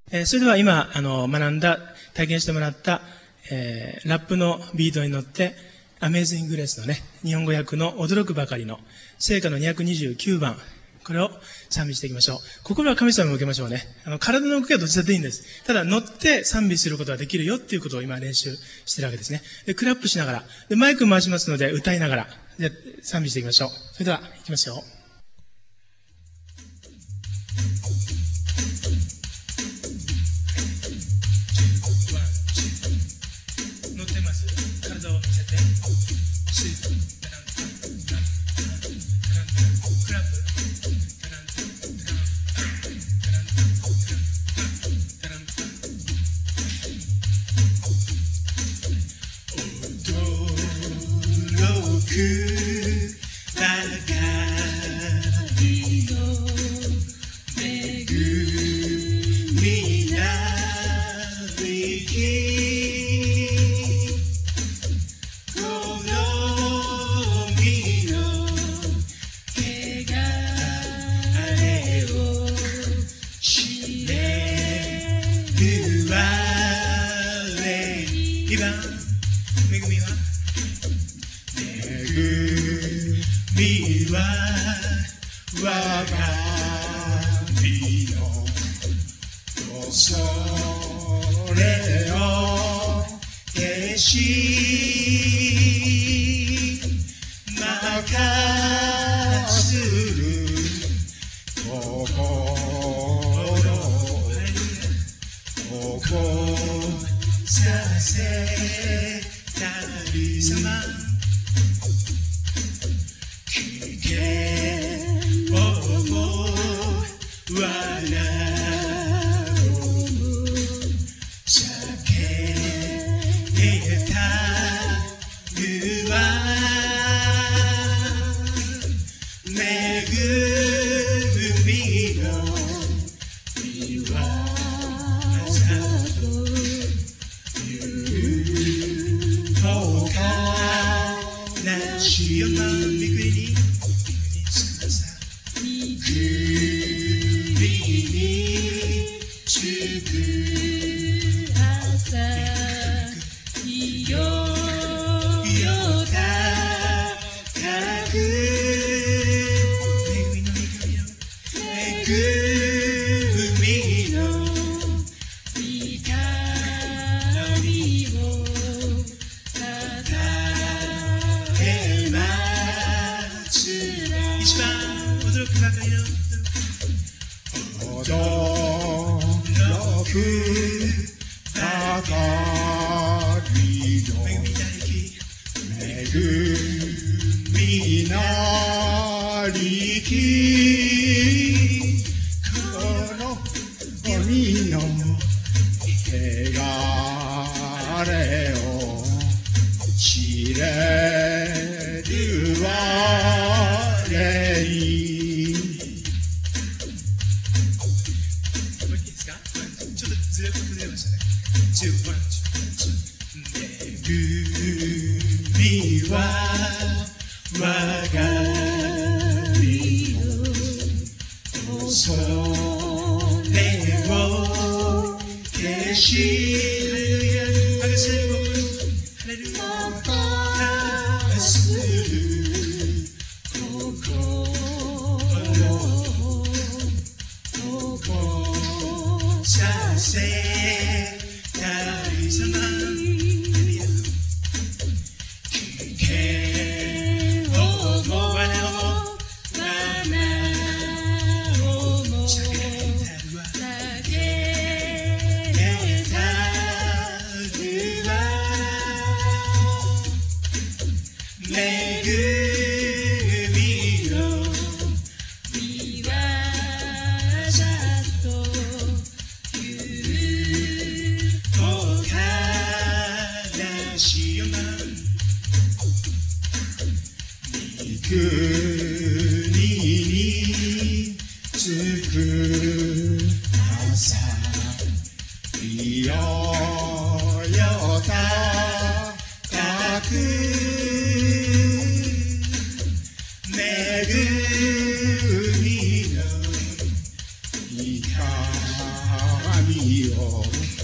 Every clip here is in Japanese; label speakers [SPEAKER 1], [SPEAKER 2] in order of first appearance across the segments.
[SPEAKER 1] それでは今、学んだ、体験してもらった、ラップのビートに乗って、アメージング・グレースのね、日本語訳の驚くばかりの、聖歌の229番、これを賛美していきましょう。心は神様に向けましょうね。体の動きはどちらでいいんです。ただ、乗って賛美することができるよっていうことを今練習してるわけですね。で、クラップしながら、で、マイク回しますので、歌いながら、で、賛美していきましょう。それでは、いきますよ。乗ってます。体を見せて。クラップ。ばかりの恵みなりきこの身の汚れを知れる我2番恵みはみは我が身の恐れを消し任する心を起こさせたりさま
[SPEAKER 2] 愛を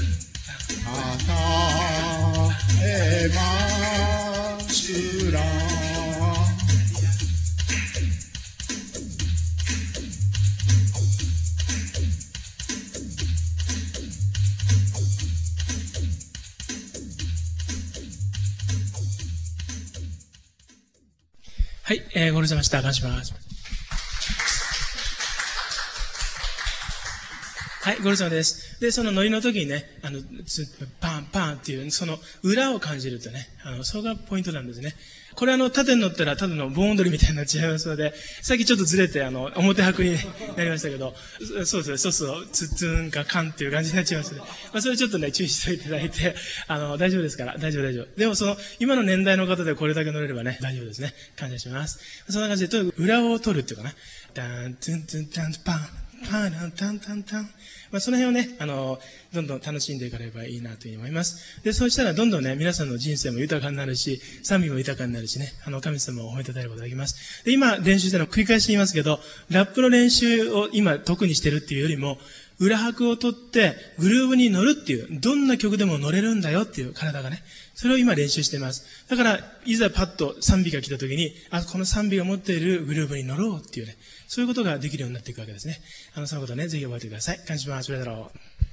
[SPEAKER 2] 与えますら。
[SPEAKER 1] はい、ご苦労様でした。感謝します。はい、ご苦労様です。で、そのノリの時にね、パンパンっていう、その裏を感じるとね、そこがポイントなんですね。これ縦に乗ったらただの盆踊りみたいになっちゃいますので、さっきちょっとずれて、表拍になりましたけど、そうですね、そうそう、ツッツンかカンっていう感じになっちゃいますので、それちょっとね、注意しておいていただいて、大丈夫ですから、大丈夫。でも今の年代の方でこれだけ乗れればね、大丈夫ですね。感謝します。そんな感じで、とにかく裏を取るっていうかな、タン、トゥントゥンタン、パン。パーランタンタンタン。その辺をね、どんどん楽しんでいかれればいいなというふうに思います。で、そうしたらどんどんね、皆さんの人生も豊かになるし、賛美も豊かになるしね、神様を褒めたたえることができます。で、今練習してるの繰り返し言いますけど、ラップの練習を今特にしてるっていうよりも、裏拍を取ってグルーヴに乗るっていう、どんな曲でも乗れるんだよっていう体がね、それを今練習しています。だから、いざパッと賛美が来た時に、この賛美が持っているグルーヴに乗ろうっていうね、そういうことができるようになっていくわけですね。そのことをね、ぜひ覚えてください。感謝します。それだろう。